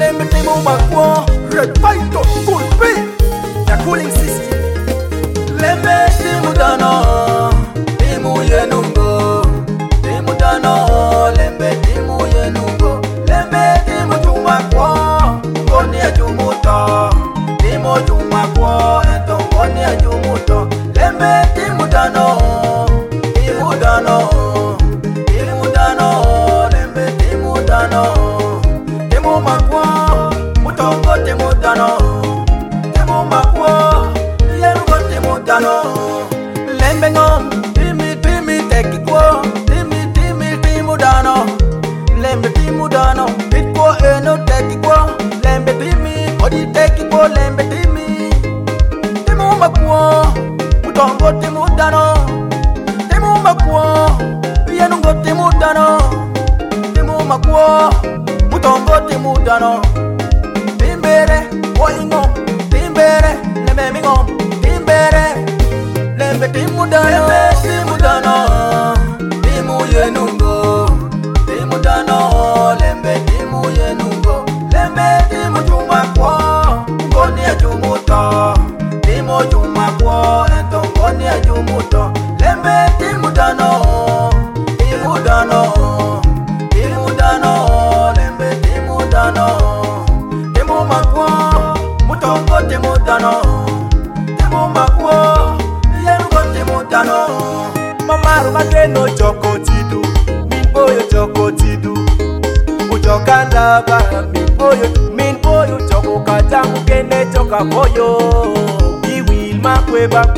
Lembe temo makwa Red Python Cool P The cooling system Lembe timu dano Timu yenungo Timu dano Lembe timu yenungo Lembe timu chumakwa Ngoni ya chumuta Timu chumakwa Ento ngoni ya chumuta Lembe timu dano Timu dano Timu dano Lembe timu dano Timu makwa Mutongo timu dano Timu makwa Yerugo timu dano Lembe ngom Timi teki kwa Timi dano Lembe timu dano Bitko eno teki kwa Lembe timi Odi teki kwa lembe timi Timu makwa Mutongo timu dano Timu makwa Yerugo timu dano Timu makwa Mutongo timu dano Timbere Oingo Timbere Lembe mingo Timbere Lembe timu dano Timu dano Timu yenungo Timu dano Lembe timu yenungo Lembe timu chumakwa Ngoni ya chumuta Timu chumakwa Ento ngoni ya chumuta Lembe timu dano Timu dano Timu dano Lembe timu dano Timu makwa Mutongo timu dano Timu makwa Yerugo timu dano Mamaru mageno choko tidu Minboyo choko tidu Ujokanda ba Minboyo choko kajamu kene choka boyo Biwil makweba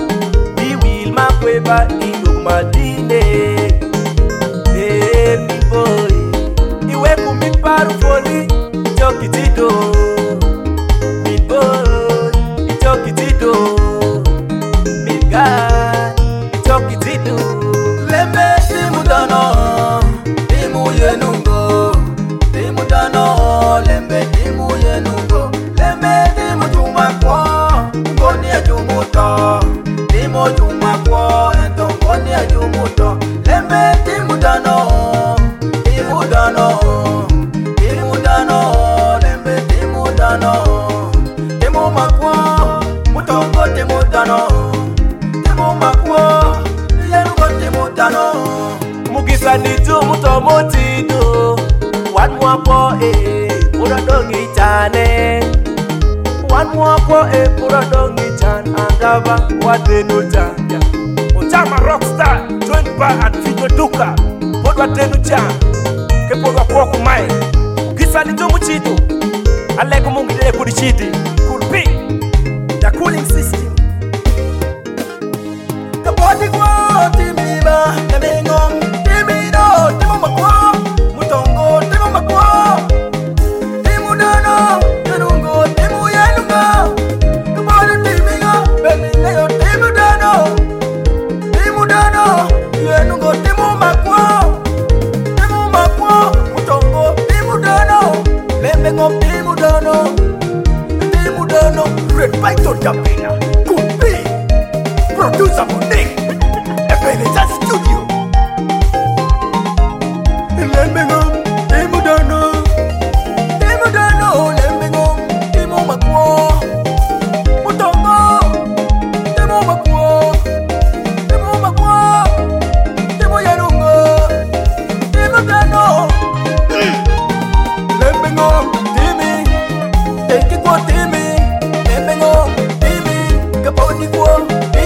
Induk madine Minboyo Iwe kumiparu foli Choki tidu Minboyo Choki tidu Chokitidu Lembe timu dano Timu yenungo Timu dano Lembe timu yenungo Lembe timu chumakwa Ngoni ya chumuta Timu chumakwa Ento ngoni ya chumuta Lembe timu dano Timu dano Timu dano Lembe timu dano Timu makwa Mutongo timu dano Makwa Yerugo timu dano Mugisa nitu mutomo tido Wanmwapo Muradongi chane Wanmwapo Muradongi chan Angaba Watenu chan Ochama rockstar Joined by and Fijo Duka Podwa tenu chan Kepodwa kwa kumai Mugisa nitu muchido Aleko mungide kudichidi Cool P The cooling system Body kwa timiba Nemengong timido Timu makwa Mutongo timu makwa Timu dano Yenungo timu yenunga Body timiga Bemingayo timu dano Timu dano Yenungo timu makwa Timu makwa Mutongo timu dano Lemengong timu dano Timu dano Red Python Japina Kumpi Producer Monique Ebenezer Studio Lembengom Timu dano Lembengom Timu makwa Mutongo Timu makwa Timu yenungo Timu dano Lembengom Timi Teki kwa timi Lembengom Timi Kaponi kwa